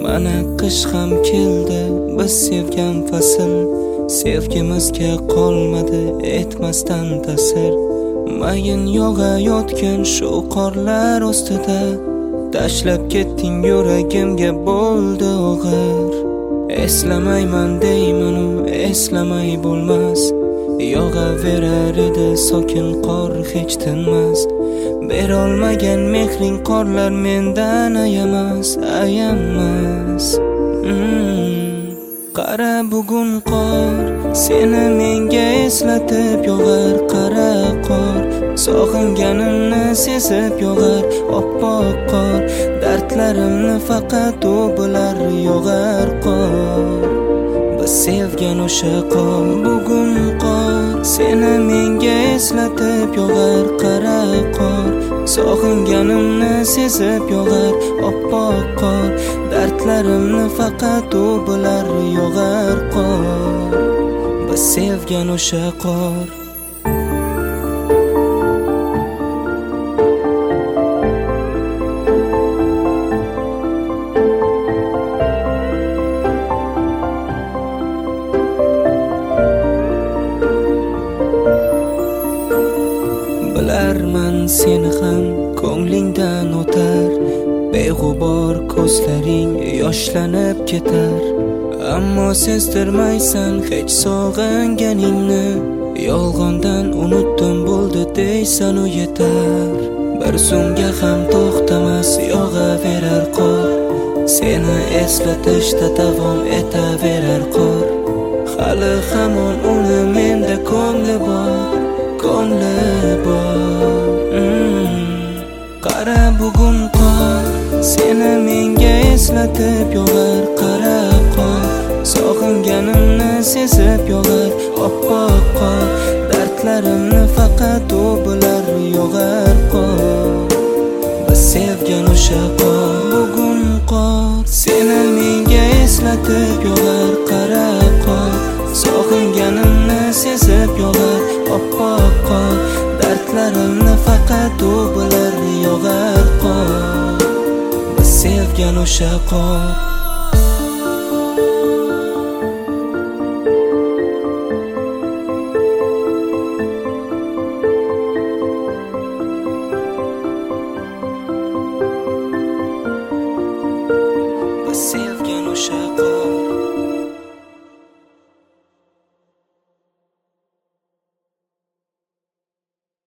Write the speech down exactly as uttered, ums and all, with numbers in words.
Mana qish ham keldi, biz sevgan fasl. Sevgimizga qolmadi etmasdan ta'sir. Mayin yog'ayotgan shu qorlar ustida tashlab ketding, yuragimga bo'ldi og'ir. Eslamayman deyman, u eslamay bo'lmas. Yog'averar edi sokin qor hech tinmas. Berolmagan mehring qorlar mendan ayamas, ayamas. mm. Qara bugun qor seni menga eslatib yog'ar. Qara qor sog'inganimni sezib yog'ar. Oppoq qor dardlarimni faqat u bilar. Yog'ar qor biz sevgan o'sha qor. Bugun qor seni menga eslatib yog'ar. Qara qor sog'inganimni sezib yog'ar. Oppoq qor dardlarimni faqat u bilar. Yog'ar qor biz sevgan o'sha qor. Bilarman seni ham ko'nglingdan o'tar. Beg'ubor ko'zlaring yoshlanib ketar. Ammo sezdirmaysan hech sog'inganingni. Yolg'ondan unutdim bo'ldi deysan, u yetar. Bir zumga ham to'xtamas yog'averar qor. Seni eslatishda davom etaverar qor. Hali hamon uni menda ko'ngli bor, ko'ngli bor. mm. Qara bugun qor seni menga eslatib yog'ar. Qara qor sog'inganimni sezib yog'ar. Oppoq qor dardlarimni faqat u bilar. Yog'ar qor biz sevgan o'sha qor. Bugun qor seni menga eslatib yog'ar. Qara qor sog'inganimni sezib yog'ar. Oppoq qor dardlarimni faqat u bilar. Yog'ar qor biz sevgan o'sha qor. Sevgan o'sha qor.